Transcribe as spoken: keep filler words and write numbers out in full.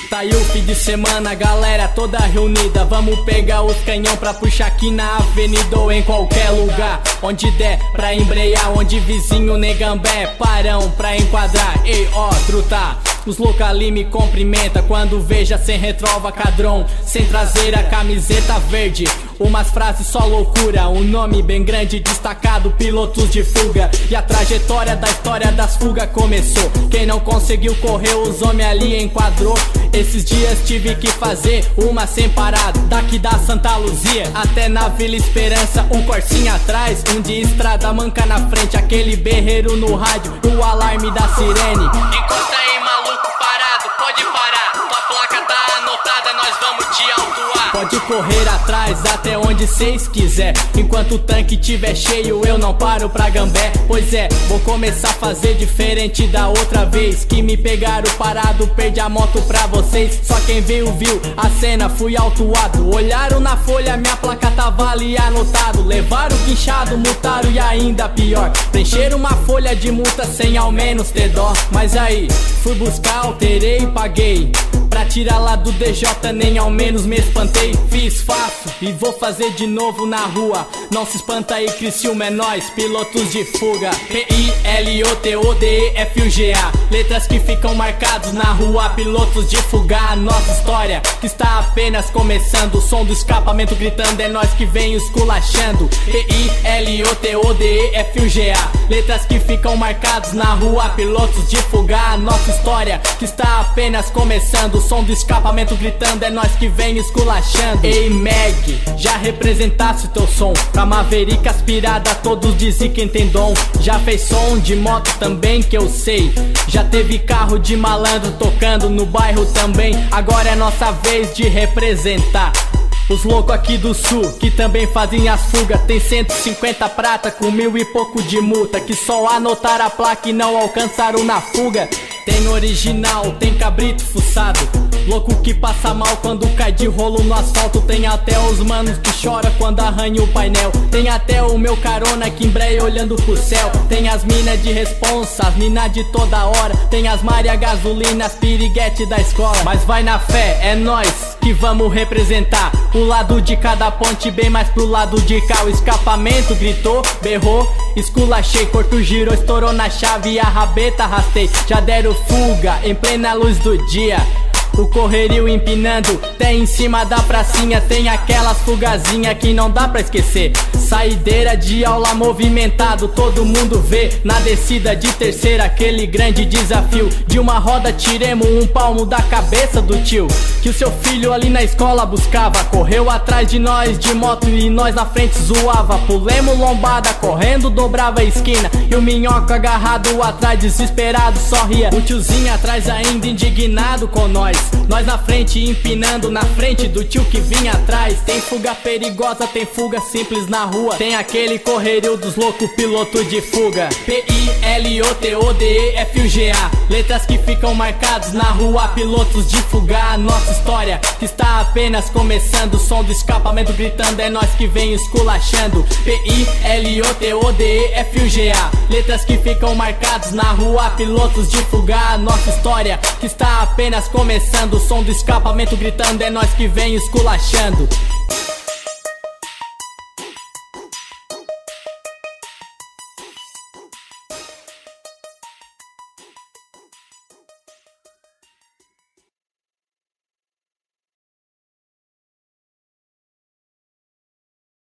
Tá aí o fim de semana, galera toda reunida. Vamos pegar os canhão pra puxar aqui na avenida ou em qualquer lugar. Onde der pra embrear, onde vizinho negambé parão pra enquadrar. Ei ó, truta, os loucos ali me cumprimenta quando veja sem retrova cadrão, sem traseira, camiseta verde. Umas frases só loucura, um nome bem grande destacado, pilotos de fuga. E a trajetória da história das fugas começou. Quem não conseguiu correr, os homens ali enquadrou. Esses dias tive que fazer uma sem parada, daqui da Santa Luzia até na Vila Esperança. Um corsinho atrás, um de estrada manca na frente, aquele berreiro no rádio, o alarme da sirene. Encosta aí maluco parado, pode parar, tua placa tá anotada, nós vamos te autuar. Pode correr atrás até onde cês quiser, enquanto o tanque tiver cheio eu não paro pra gambé. Pois é, vou começar a fazer diferente da outra vez que me pegaram parado, perdi a moto pra vocês. Só quem veio viu a cena, fui autuado. Olharam na folha, minha placa tava ali anotado. Levaram o guinchado, multaram e ainda pior, preencheram uma folha de multa sem ao menos ter dó. Mas aí, fui buscar, alterei e paguei, pra tirar lá do D J nem ao menos me espantei. Fiz, faço e vou fazer de novo na rua. Não se espanta aí, Criciúma é nós, pilotos de fuga. P I L O T O D E F U G A, letras que ficam marcados na rua, pilotos de fuga. A nossa história que está apenas começando, o som do escapamento gritando, é nós que vem esculachando. P I L O T O D E F U G A, letras que ficam marcados na rua, pilotos de fuga. A nossa história que está apenas começando, o som do escapamento gritando, é nós que vem esculachando. Ei Meg, já representasse teu som pra Maverick aspirada, todos dizem quem tem dom. Já fez som de moto também que eu sei, já teve carro de malandro tocando no bairro também. Agora é nossa vez de representar os loucos aqui do sul, que também fazem as fugas. Tem cento e cinquenta prata com mil e pouco de multa, que só anotaram a placa e não alcançaram na fuga. Tem original, tem cabrito fuçado, louco que passa mal quando cai de rolo no asfalto. Tem até os manos que chora quando arranha o painel. Tem até o meu carona que embreia olhando pro céu. Tem as minas de responsa, as minas de toda hora. Tem as Maria Gasolina, as piriguete da escola. Mas vai na fé, é nós que vamos representar o lado de cada ponte, bem mais pro lado de cá. O escapamento gritou, berrou, esculachei, corpo girou, estourou na chave e a rabeta arrastei. Já deram fuga em plena luz do dia, o correrio empinando, tem em cima da pracinha. Tem aquelas fugazinha que não dá pra esquecer. Saideira de aula movimentado, todo mundo vê. Na descida de terceira, aquele grande desafio. De uma roda tiremos um palmo da cabeça do tio, que o seu filho ali na escola buscava. Correu atrás de nós de moto e nós na frente zoava. Pulemos lombada, correndo dobrava a esquina, e o minhoca agarrado atrás desesperado só ria. O tiozinho atrás ainda indignado com nós, nós na frente empinando, na frente do tio que vinha atrás. Tem fuga perigosa, tem fuga simples na rua. Tem aquele correrio dos loucos, piloto de fuga. P I L O T O D E F U G A, letras que ficam marcados na rua, pilotos de fuga. A nossa história que está apenas começando, o som do escapamento gritando, é nós que vem esculachando. P I L O T O D E F U G A, letras que ficam marcados na rua, pilotos de fuga. A nossa história que está apenas começando, o som do escapamento gritando, é nós que vem esculachando.